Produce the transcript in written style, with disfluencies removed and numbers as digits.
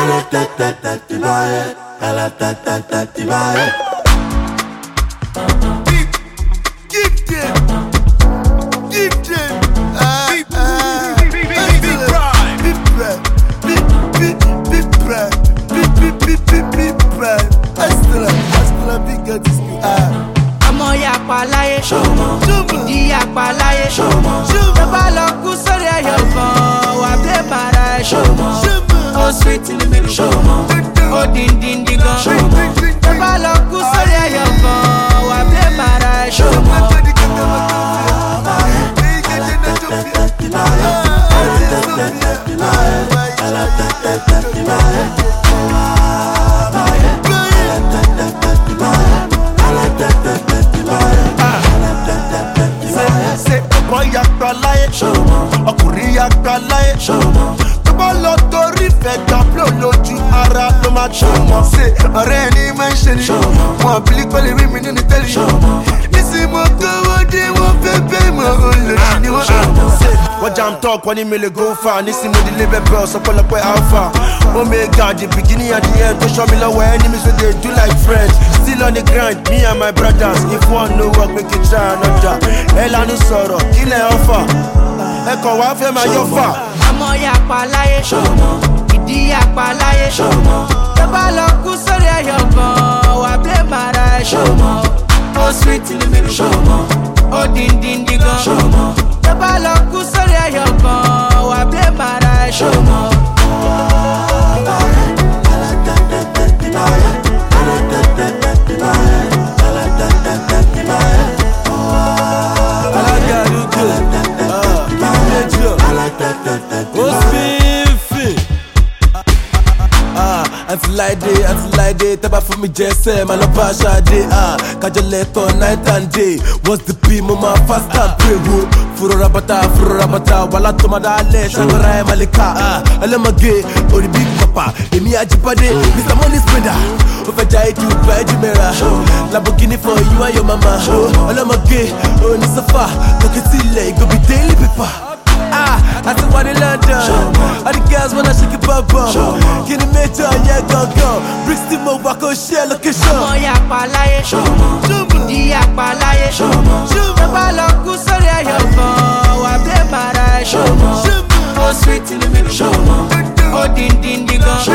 Elle est tête, tu vas. Elle est tête, tu vas. Ọmọ yapa láyé, ìdí yapa láyé, tó bá lọ kú sórí ẹyọ kan, wà blé mara ẹ̀. Ó sweet in the middle, ó díndíndín gan. Tó bá lọ kú sórí ẹyọ kan, wà blé mara ẹ̀. Ọkùnrin yàgbà láyé tó bá lọ torí fẹ́ gbàgbọ́ lójú ara ló máa tó mọ̀ sí ọ̀rẹ́ ẹni máa ń ṣe ni wọn bìlí pẹ̀lú rí mi nínú tẹ́lẹ̀ nísìnyí mo gbówó dé wọn fẹ́ bẹ́ẹ̀ mọ̀ olóṣì ni wọ́n ṣe. wọ́n jam talk wọ́n ní mi lè go far nísìnyí mo délé bẹ́ẹ̀ ọ̀sọ́pọ̀lọpọ̀ alpha omega the beginning and the end tó ṣọ́ mi lọ́wọ́ enemies wey dey do like friends still on the grind me and my brothers if one no work make you try another ẹ lanu sọ̀rọ̀ kílẹ̀ ọ̀fà ẹ kàn wá fẹ́ máa yọ fà. Ọmọ yapa láyé, ìdí yapa láyé, tó bá lọ kú sórí ẹyọ kan, wà blé mara ẹ̀. Ó sweet in the middle, ó díndíndín gan. Tó bá lọ kú sórí ẹyọ kan, wà blé mara ẹ̀. Until I day, taba for me JSM, I love Ashade, Kajaleko, night and day. What's the P, mama, fast and pray, who? Fururabata, wala tomada, Shangara, Malika, Alamage, or the big papa, Emi Ajipade, Mr. Money Spender, Ovajai to Bajimera, Lamborghini for you and your mama, Alamage, oh, Nisafa, Kakatile, go be daily paper. I said one in London. All the girls wanna shake it bum bum. Can you make it yeah go Bricks the mo wako share location. Ọmọ yapa láyé, ìdí yapa láyé, tó bá lọ kú sórí ẹyọ kan, wà blé mara ẹ̀. Ó sweet in the middle, ó díndíndín gan.